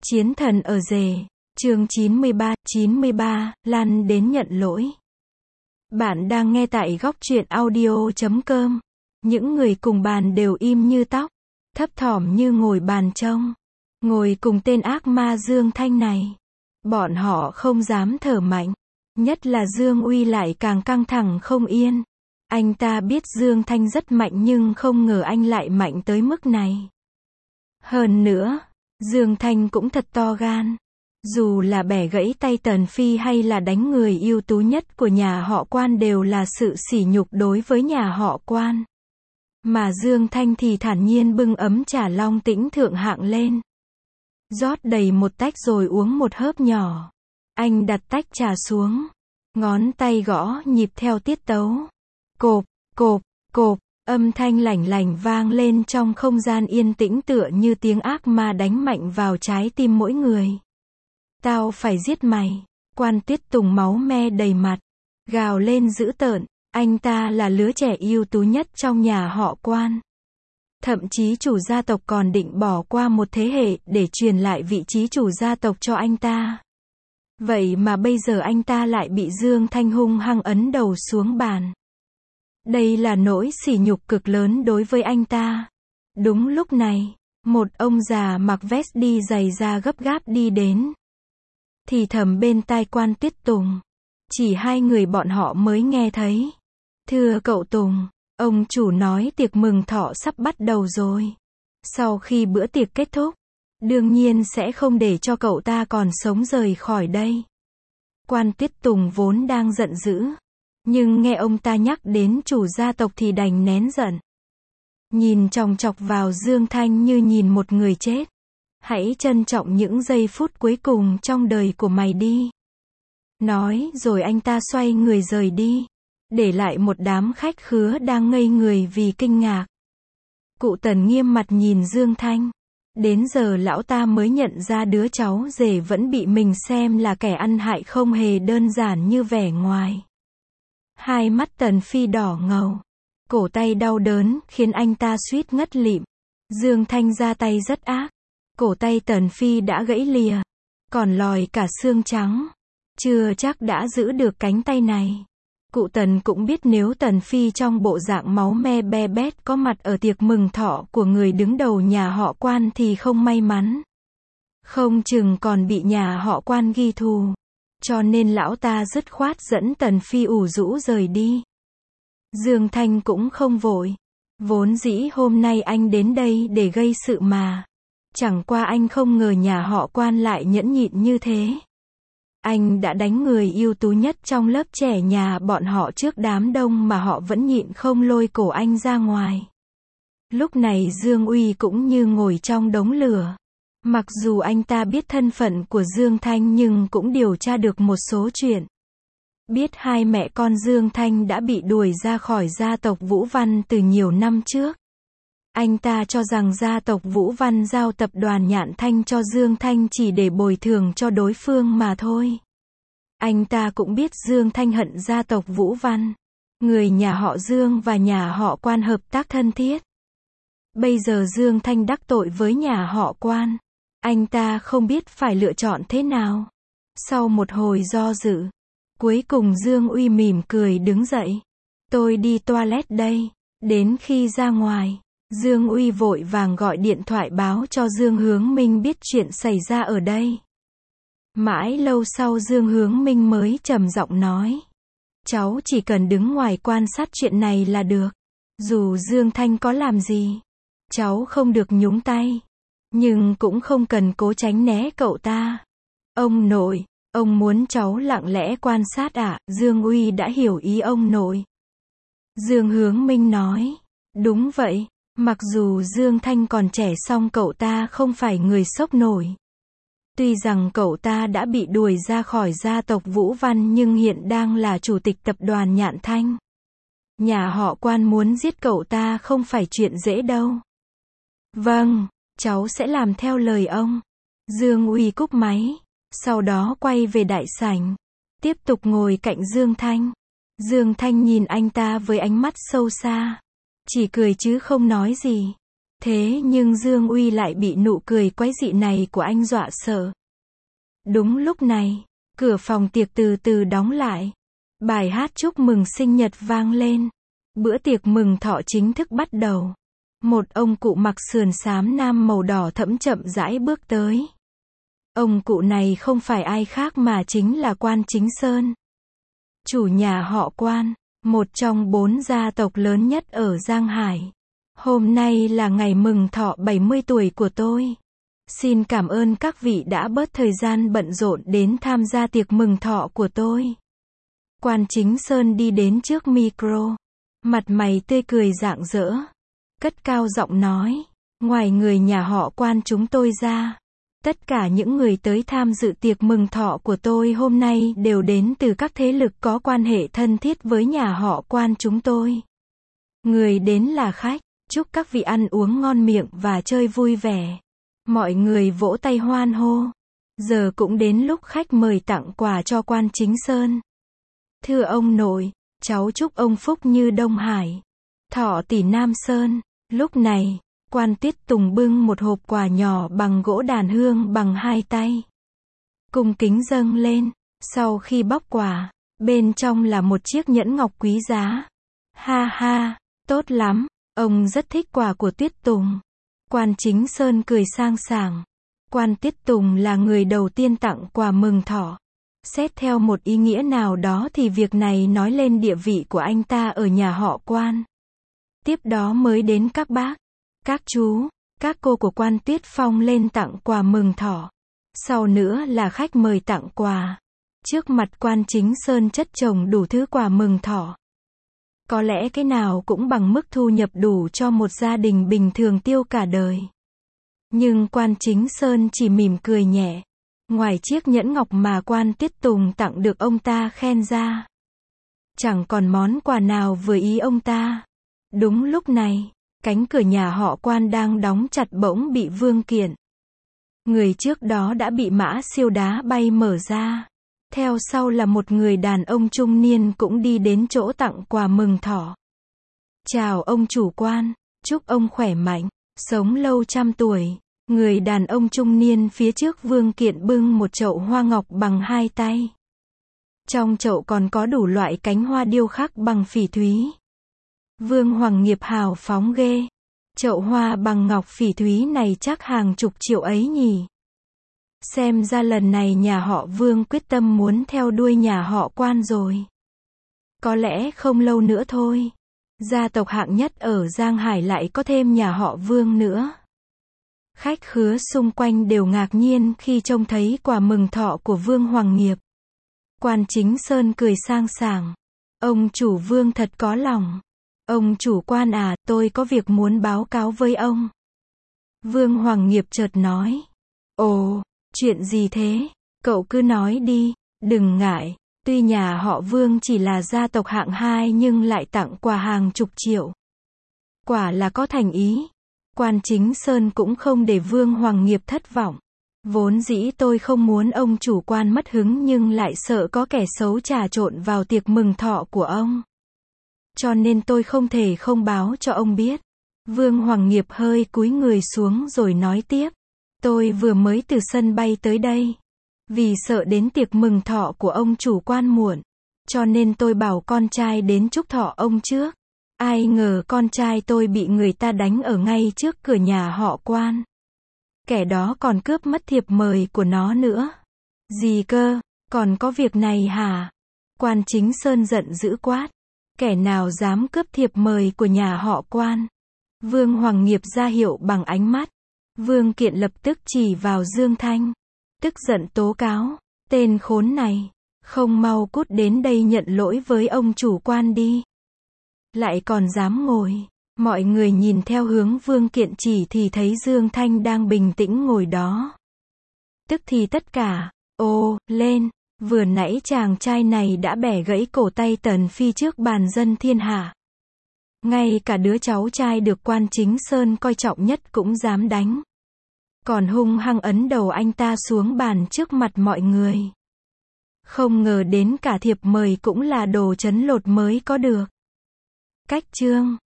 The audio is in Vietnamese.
Chiến thần ở rể, chương 93, Lan đến nhận lỗi. Bạn đang nghe tại góc truyện audio.com. Những người cùng bàn đều im như tóc, thấp thỏm như ngồi bàn trông. Ngồi cùng tên ác ma Dương Thanh này. Bọn họ không dám thở mạnh. Nhất là Dương Uy lại càng căng thẳng không yên. Anh ta biết Dương Thanh rất mạnh nhưng không ngờ anh lại mạnh tới mức này. Hơn nữa, Dương Thanh cũng thật to gan. Dù là bẻ gãy tay Tần Phi hay là đánh người ưu tú nhất của nhà họ Quan đều là sự sỉ nhục đối với nhà họ Quan. Mà Dương Thanh thì thản nhiên bưng ấm trà Long Tĩnh thượng hạng lên. Rót đầy một tách rồi uống một hớp nhỏ. Anh đặt tách trà xuống. Ngón tay gõ nhịp theo tiết tấu. Cộp, cộp, cộp. Âm thanh lảnh lảnh vang lên trong không gian yên tĩnh tựa như tiếng ác ma đánh mạnh vào trái tim mỗi người. Tao phải giết mày. Quan Tuyết Tùng máu me đầy mặt. Gào lên dữ tợn. Anh ta là lứa trẻ ưu tú nhất trong nhà họ Quan. Thậm chí chủ gia tộc còn định bỏ qua một thế hệ để truyền lại vị trí chủ gia tộc cho anh ta. Vậy mà bây giờ anh ta lại bị Dương Thanh hung hăng ấn đầu xuống bàn. Đây là nỗi sỉ nhục cực lớn đối với anh ta. Đúng lúc này, một ông già mặc vest đi giày da gấp gáp đi đến. Thì thầm bên tai Quan Tuyết Tùng. Chỉ hai người bọn họ mới nghe thấy. Thưa cậu Tùng, ông chủ nói tiệc mừng thọ sắp bắt đầu rồi. Sau khi bữa tiệc kết thúc, đương nhiên sẽ không để cho cậu ta còn sống rời khỏi đây. Quan Tuyết Tùng vốn đang giận dữ. Nhưng nghe ông ta nhắc đến chủ gia tộc thì đành nén giận. Nhìn chòng chọc vào Dương Thanh như nhìn một người chết. Hãy trân trọng những giây phút cuối cùng trong đời của mày đi. Nói rồi anh ta xoay người rời đi. Để lại một đám khách khứa đang ngây người vì kinh ngạc. Cụ Tần nghiêm mặt nhìn Dương Thanh. Đến giờ lão ta mới nhận ra đứa cháu rể vẫn bị mình xem là kẻ ăn hại không hề đơn giản như vẻ ngoài. Hai mắt Tần Phi đỏ ngầu. Cổ tay đau đớn khiến anh ta suýt ngất lịm. Dương Thanh ra tay rất ác. Cổ tay Tần Phi đã gãy lìa. Còn lòi cả xương trắng. Chưa chắc đã giữ được cánh tay này. Cụ Tần cũng biết nếu Tần Phi trong bộ dạng máu me be bét có mặt ở tiệc mừng thọ của người đứng đầu nhà họ Quan thì không may mắn. Không chừng còn bị nhà họ Quan ghi thù. Cho nên lão ta dứt khoát dẫn Tần Phi ủ rũ rời đi. Dương Thanh cũng không vội. Vốn dĩ hôm nay anh đến đây để gây sự mà. Chẳng qua anh không ngờ nhà họ Quan lại nhẫn nhịn như thế. Anh đã đánh người ưu tú nhất trong lớp trẻ nhà bọn họ trước đám đông mà họ vẫn nhịn không lôi cổ anh ra ngoài. Lúc này Dương Uy cũng như ngồi trong đống lửa. Mặc dù anh ta biết thân phận của Dương Thanh nhưng cũng điều tra được một số chuyện. Biết hai mẹ con Dương Thanh đã bị đuổi ra khỏi gia tộc Vũ Văn từ nhiều năm trước. Anh ta cho rằng gia tộc Vũ Văn giao tập đoàn Nhạn Thanh cho Dương Thanh chỉ để bồi thường cho đối phương mà thôi. Anh ta cũng biết Dương Thanh hận gia tộc Vũ Văn. Người nhà họ Dương và nhà họ Quan hợp tác thân thiết. Bây giờ Dương Thanh đắc tội với nhà họ Quan. Anh ta không biết phải lựa chọn thế nào. Sau một hồi do dự, cuối cùng Dương Uy mỉm cười đứng dậy. Tôi đi toilet đây. Đến khi ra ngoài, Dương Uy vội vàng gọi điện thoại báo cho Dương Hướng Minh biết chuyện xảy ra ở đây. Mãi lâu sau Dương Hướng Minh mới trầm giọng nói. Cháu chỉ cần đứng ngoài quan sát chuyện này là được. Dù Dương Thanh có làm gì, cháu không được nhúng tay. Nhưng cũng không cần cố tránh né cậu ta. Ông nội, ông muốn cháu lặng lẽ quan sát à? Dương Uy đã hiểu ý ông nội. Dương Hướng Minh nói. Đúng vậy, mặc dù Dương Thanh còn trẻ song cậu ta không phải người sốc nổi. Tuy rằng cậu ta đã bị đuổi ra khỏi gia tộc Vũ Văn nhưng hiện đang là chủ tịch tập đoàn Nhạn Thanh. Nhà họ Quan muốn giết cậu ta không phải chuyện dễ đâu. Vâng, cháu sẽ làm theo lời ông. Dương Uy cúp máy, sau đó quay về đại sảnh, tiếp tục ngồi cạnh Dương Thanh. Dương Thanh nhìn anh ta với ánh mắt sâu xa, chỉ cười chứ không nói gì. Thế nhưng Dương Uy lại bị nụ cười quái dị này của anh dọa sợ. Đúng lúc này, cửa phòng tiệc từ từ đóng lại. Bài hát chúc mừng sinh nhật vang lên. Bữa tiệc mừng thọ chính thức bắt đầu. Một ông cụ mặc sườn xám nam màu đỏ thẫm chậm rãi bước tới. Ông cụ này không phải ai khác mà chính là Quan Chính Sơn. Chủ nhà họ Quan, một trong 4 gia tộc lớn nhất ở Giang Hải. Hôm nay là ngày mừng thọ 70 tuổi của tôi. Xin cảm ơn các vị đã bớt thời gian bận rộn đến tham gia tiệc mừng thọ của tôi. Quan Chính Sơn đi đến trước micro. Mặt mày tươi cười rạng rỡ. Cất cao giọng nói. Ngoài người nhà họ Quan chúng tôi ra, tất cả những người tới tham dự tiệc mừng thọ của tôi hôm nay đều đến từ các thế lực có quan hệ thân thiết với nhà họ Quan chúng tôi. Người đến là khách, chúc các vị ăn uống ngon miệng và chơi vui vẻ. Mọi người vỗ tay hoan hô. Giờ cũng đến lúc khách mời tặng quà cho Quan Chính Sơn. Thưa ông nội, cháu chúc ông phúc như Đông Hải, thọ tỷ Nam Sơn. Lúc này, Quan Tiết Tùng bưng một hộp quà nhỏ bằng gỗ đàn hương bằng 2 tay. Cung kính dâng lên. Sau khi bóc quà, bên trong là một chiếc nhẫn ngọc quý giá. Ha ha, tốt lắm, ông rất thích quà của Tiết Tùng. Quan Chính Sơn cười sang sảng. Quan Tiết Tùng là người đầu tiên tặng quà mừng thọ. Xét theo một ý nghĩa nào đó thì việc này nói lên địa vị của anh ta ở nhà họ Quan. Tiếp đó mới đến các bác, các chú, các cô của Quan Tuyết Phong lên tặng quà mừng thọ. Sau nữa là khách mời tặng quà. Trước mặt Quan Chính Sơn chất chồng đủ thứ quà mừng thọ. Có lẽ cái nào cũng bằng mức thu nhập đủ cho một gia đình bình thường tiêu cả đời. Nhưng Quan Chính Sơn chỉ mỉm cười nhẹ. Ngoài chiếc nhẫn ngọc mà Quan Tiết Tùng tặng được ông ta khen ra, chẳng còn món quà nào vừa ý ông ta. Đúng lúc này, cánh cửa nhà họ Quan đang đóng chặt bỗng bị Vương Kiện, người trước đó đã bị Mã Siêu đá bay, mở ra. Theo sau là một người đàn ông trung niên cũng đi đến chỗ tặng quà mừng thọ. Chào ông chủ Quan, chúc ông khỏe mạnh, sống lâu trăm tuổi. Người đàn ông trung niên phía trước Vương Kiện bưng một chậu hoa ngọc bằng 2 tay. Trong chậu còn có đủ loại cánh hoa điêu khắc bằng phỉ thúy. Vương Hoàng Nghiệp hào phóng ghê. Chậu hoa bằng ngọc phỉ thúy này chắc hàng chục triệu ấy nhỉ. Xem ra lần này nhà họ Vương quyết tâm muốn theo đuôi nhà họ Quan rồi. Có lẽ không lâu nữa thôi, gia tộc hạng nhất ở Giang Hải lại có thêm nhà họ Vương nữa. Khách khứa xung quanh đều ngạc nhiên khi trông thấy quà mừng thọ của Vương Hoàng Nghiệp. Quan Chính Sơn cười sang sảng. Ông chủ Vương thật có lòng. Ông chủ Quan à, tôi có việc muốn báo cáo với ông. Vương Hoàng Nghiệp chợt nói. Ồ, chuyện gì thế? Cậu cứ nói đi, đừng ngại. Tuy nhà họ Vương chỉ là gia tộc hạng 2 nhưng lại tặng quà hàng chục triệu. Quả là có thành ý. Quan Chính Sơn cũng không để Vương Hoàng Nghiệp thất vọng. Vốn dĩ tôi không muốn ông chủ Quan mất hứng nhưng lại sợ có kẻ xấu trà trộn vào tiệc mừng thọ của ông. Cho nên tôi không thể không báo cho ông biết. Vương Hoàng Nghiệp hơi cúi người xuống rồi nói tiếp. Tôi vừa mới từ sân bay tới đây. Vì sợ đến tiệc mừng thọ của ông chủ Quan muộn, cho nên tôi bảo con trai đến chúc thọ ông trước. Ai ngờ con trai tôi bị người ta đánh ở ngay trước cửa nhà họ Quan. Kẻ đó còn cướp mất thiệp mời của nó nữa. Gì cơ, còn có việc này hả? Quan Chính Sơn giận dữ quát. Kẻ nào dám cướp thiệp mời của nhà họ Quan? Vương Hoàng Nghiệp ra hiệu bằng ánh mắt. Vương Kiện lập tức chỉ vào Dương Thanh, tức giận tố cáo. Tên khốn này, không mau cút đến đây nhận lỗi với ông chủ Quan đi. Lại còn dám ngồi. Mọi người nhìn theo hướng Vương Kiện chỉ thì thấy Dương Thanh đang bình tĩnh ngồi đó. Tức thì tất cả, ô, lên. Vừa nãy chàng trai này đã bẻ gãy cổ tay Tần Phi trước bàn dân thiên hạ. Ngay cả đứa cháu trai được Quan Chính Sơn coi trọng nhất cũng dám đánh. Còn hung hăng ấn đầu anh ta xuống bàn trước mặt mọi người. Không ngờ đến cả thiệp mời cũng là đồ trấn lột mới có được. Cách chương